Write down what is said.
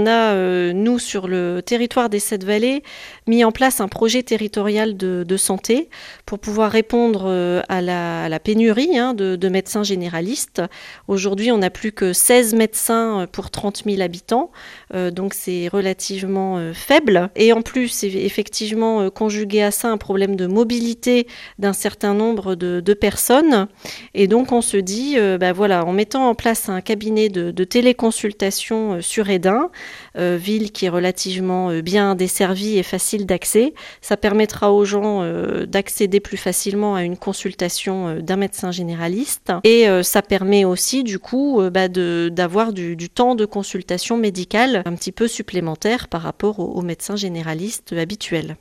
a, nous, sur le territoire des Sept-Vallées, mis en place un projet territorial de santé pour pouvoir répondre à la pénurie de médecins généralistes. Aujourd'hui, on n'a plus que 16 médecins pour 30 000 habitants, donc c'est relativement faible. Et en plus, c'est effectivement conjugué à ça un problème de mobilité d'un certain nombre de personnes. Et donc, on se dit, en mettant en place un cabinet de téléconsultation sur Hesdin, ville qui est relativement bien desservie et facile d'accès, ça permettra aux gens d'accéder plus facilement à une consultation d'un médecin généraliste. Et ça permet aussi, du coup, d'avoir du temps de consultation médicale un petit peu supplémentaire par rapport aux médecins généralistes habituels.